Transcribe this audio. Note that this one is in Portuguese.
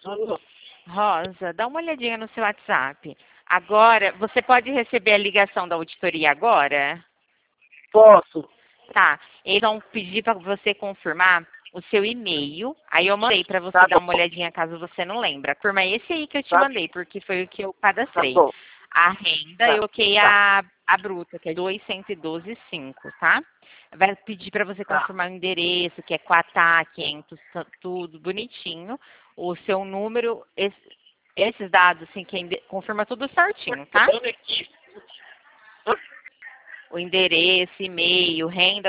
Alô? Rosa, dá uma olhadinha no seu WhatsApp. Agora, você pode receber a ligação da auditoria agora? Posso? Tá. Eles vão pedir para você confirmar o seu e-mail. Aí eu mandei para você Tá dar uma bom, olhadinha caso você não lembra. Confirma esse aí que eu te tá, mandei, porque foi o que eu tá cadastrei. bom, A renda, eu tá, coloquei tá, a bruta, que é 212,5, tá? Vai pedir para você tá. confirmar o endereço, que é Quatá, 500, tudo bonitinho. O seu número, esses dados, assim, confirma tudo certinho, tá? Olha aqui. O endereço, e-mail, renda,